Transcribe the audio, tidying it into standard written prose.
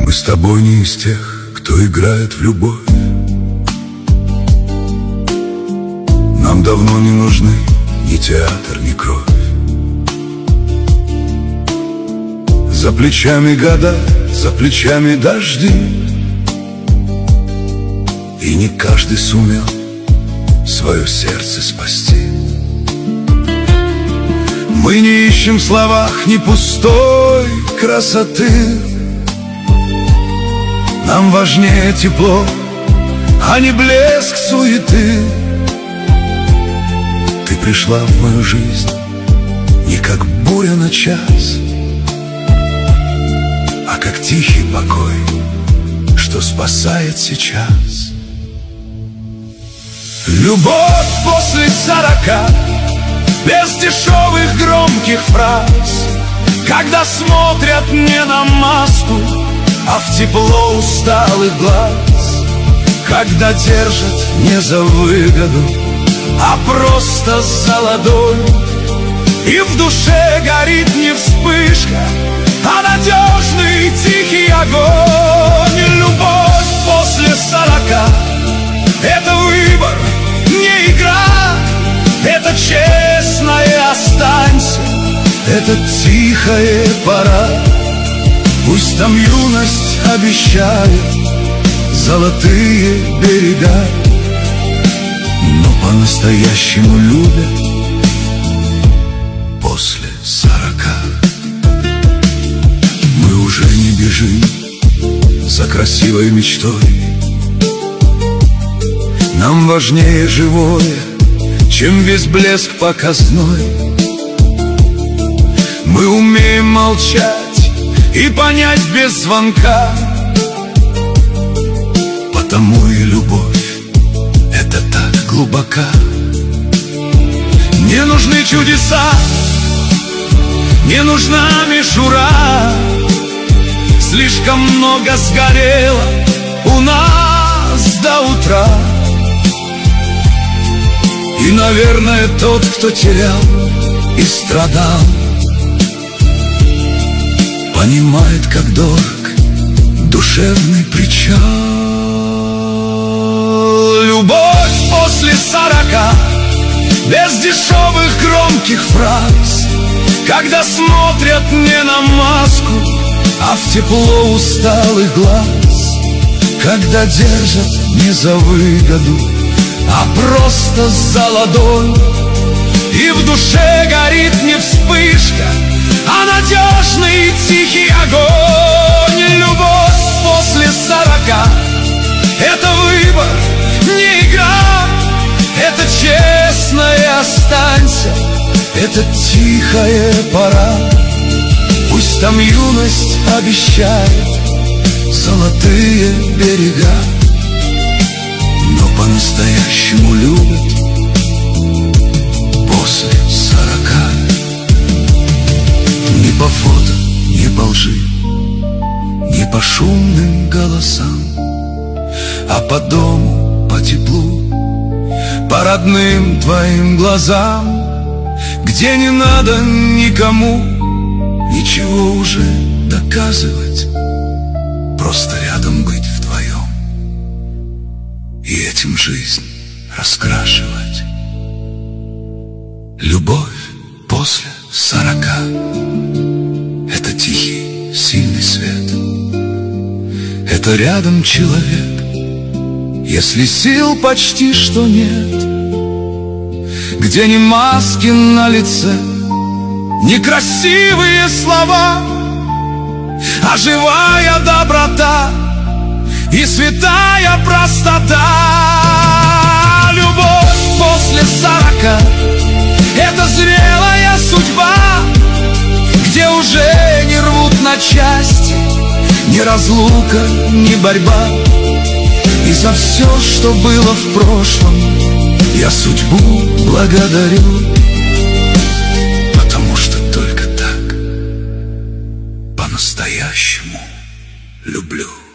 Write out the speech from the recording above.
Мы с тобой не из тех, кто играет в любовь. Нам давно не нужны ни театр, ни кровь. За плечами года, за плечами дожди, и не каждый сумел свое сердце спасти. Мы не ищем в словах ни пустой красоты. Нам важнее тепло, а не блеск суеты. Ты пришла в мою жизнь не как буря на час, а как тихий покой, что спасает сейчас. Любовь после 40, без дешевых громких фраз, когда смотрят не на маску, а в тепло усталых глаз, когда держат не за выгоду, а просто за ладонь, и в душе горит не вспышка, а надежный тихий огонь. Любовь после 40 — это выбор, не игра, это честное останься, это тихая пора. Пусть там юность обещает золотые берега, но по-настоящему любят после 40. Мы уже не бежим за красивой мечтой. Нам важнее живое, чем весь блеск показной. Мы умеем молчать и понять без звонка, потому и любовь — это так глубока. Не нужны чудеса, не нужна мишура, слишком много сгорело у нас до утра. И, наверное, тот, кто терял и страдал, понимает, как дорог душевный причал. Любовь после 40, без дешевых громких фраз, когда смотрят не на маску, а в тепло усталых глаз, когда держат не за выгоду, а просто за ладонь, и в душе горит не вспышка, а надежный тихий огонь. Любовь после 40 — это выбор, не игра, это честное останься, это тихая пора. Пусть там юность обещает золотые берега, но по-настоящему любят после 40. Ни по фото, ни по лжи, ни по шумным голосам, а по дому, по теплу, по родным твоим глазам, где не надо никому ничего уже доказывать, просто рядом быть вдвоем и этим жизнь раскрашивать. Любовь после 40 — это тихий, сильный свет, это рядом человек, если сил почти что нет, где ни маски на лице, ни красивые слова, а живая доброта и святая простота. Любовь после 40 — это зрелая судьба, где уже не рвут на части ни разлука, ни борьба. И за все, что было в прошлом, я судьбу благодарю, потому что только так по-настоящему люблю.